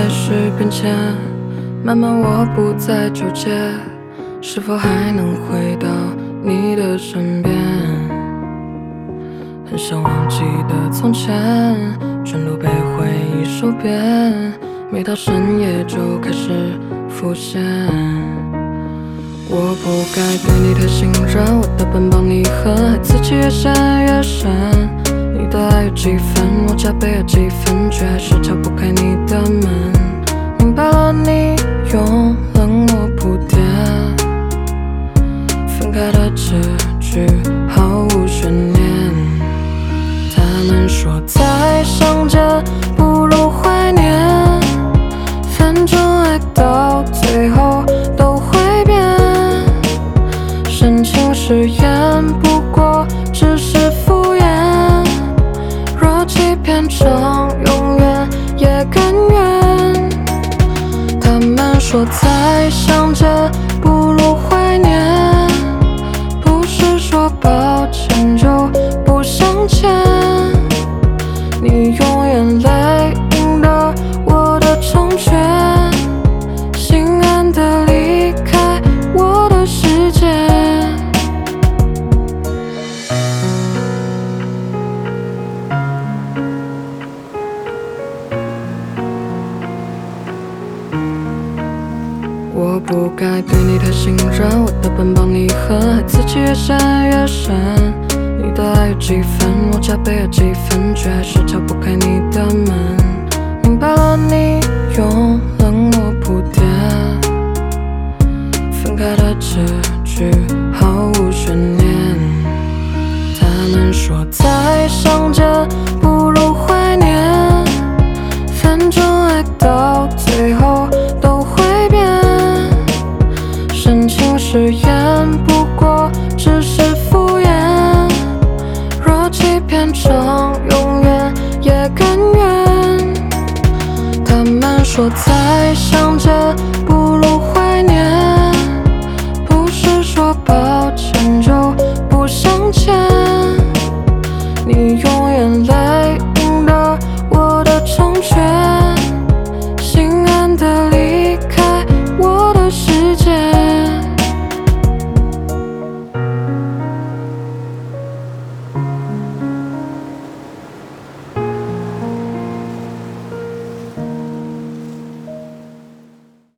开始变迁，慢慢我不再纠结，是否还能回到你的身边？很想忘记的从前，全都被回忆收编，每到深夜就开始浮现。我不该对你太信任，我的奔放你恨，害自己越陷越深。你的爱有几分，我加倍了几分，却还是敲不开你的门。明白了，你用冷漠铺垫，分开的结局毫无悬念。他们说再相见不如怀念，反正爱到最后都会变。深情誓言不过只是敷衍，若欺骗成永远也甘愿。他们说再相见不如怀念，不是说抱歉就不相欠。你用眼泪赢得我的成全，心安地离开我的世界。我不该对你太信任，我的奔放你恨，害自己越陷越深。你的爱有几分，我加倍了几分，却还是敲不开你的门。明白了，你用冷漠铺垫，分开的结局毫无悬念。他们说再相见不如怀念，反正爱到最后